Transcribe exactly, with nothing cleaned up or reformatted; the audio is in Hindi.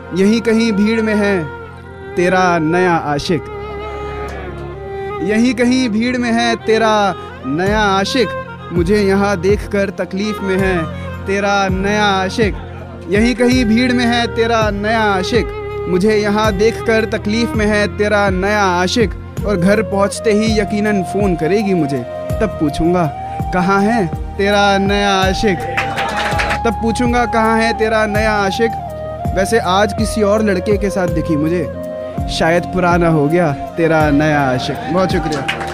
यहीं कहीं भीड़ में है तेरा नया आशिक, यहीं कहीं भीड़ में है तेरा नया आशिक, मुझे यहाँ देखकर तकलीफ़ में है तेरा नया आशिक। यहीं कहीं भीड़ में है तेरा नया आशिक, मुझे यहाँ देखकर तकलीफ़ में है तेरा नया आशिक। और घर पहुँचते ही यकीनन फ़ोन करेगी मुझे, तब पूछूंगा कहाँ है तेरा नया आशिक, तब पूछूंगा कहाँ है तेरा नया आशिक। वैसे आज किसी और लड़के के साथ दिखी मुझे, शायद पुराना हो गया तेरा नया आशिक। बहुत शुक्रिया।